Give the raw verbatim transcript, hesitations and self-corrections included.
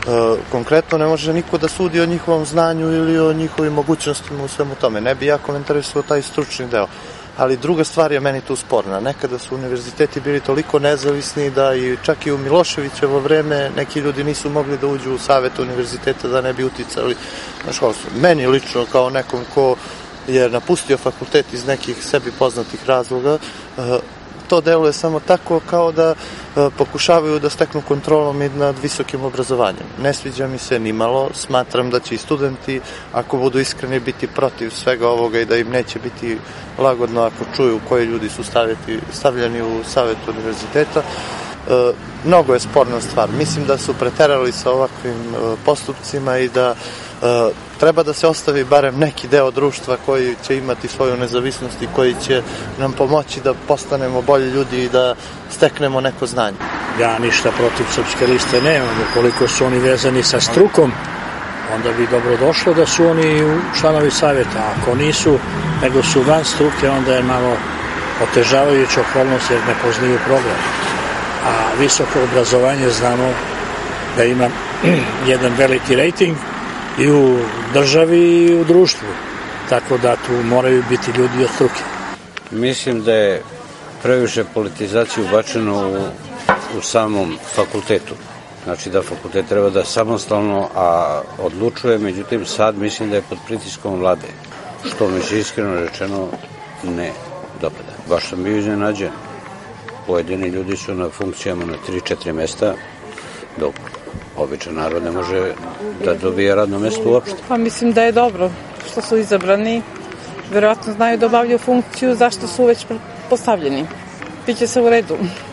konkretno ne može niko da sudi o njihovom znanju ili o njihovim mogućnostima u svemu tome. Ne bi ja komentarisao taj stručni deo. Ali druga stvar je meni tu sporna. Nekada su univerziteti bili toliko nezavisni da i čak i u Miloševićevo vreme neki ljudi nisu mogli da uđu u savet univerziteta da ne bi uticali na školstvo. Meni lično kao nekom ko je napustio fakultet iz nekih sebi poznatih razloga, to deluje samo tako kao da pokušavaju da steknu kontrolom i nad visokim obrazovanjem. Ne sviđa mi se ni malo, smatram da će i studenti, ako budu iskreni, biti protiv svega ovoga i da im neće biti lagodno ako čuju koji ljudi su staviti, stavljeni u savet univerziteta. E, mnogo je sporna stvar. Mislim da su preterali sa ovakvim e, postupcima i da e, treba da se ostavi barem neki deo društva koji će imati svoju nezavisnost i koji će nam pomoći da postanemo bolji ljudi i da steknemo neko znanje. Ja ništa protiv Srpske liste nemam. Ukoliko su oni vezani sa strukom, onda bi dobro došlo da su oni članovi savjeta. Ako nisu, nego su van struke, onda je malo otežavajuća okolnost jer ne poznaju problem. A visoko obrazovanje znamo da ima jedan veliki rejting i u državi i u društvu. Tako da tu moraju biti ljudi od struke. Mislim da je previše politizacije ubačeno u, u samom fakultetu. Znači da fakultet treba da samostalno a odlučuje, međutim sad mislim da je pod pritiskom vlade, što mi se iskreno rečeno ne dopada. Baš sam bio iznenađen. Pojedini ljudi su na funkcijama na tri četiri mesta, dok običan narod ne može da dobije radno mesto uopšte. Pa mislim da je dobro što su izabrani. Verovatno znaju da obavljaju funkciju, zašto su već postavljeni. Biće se u redu.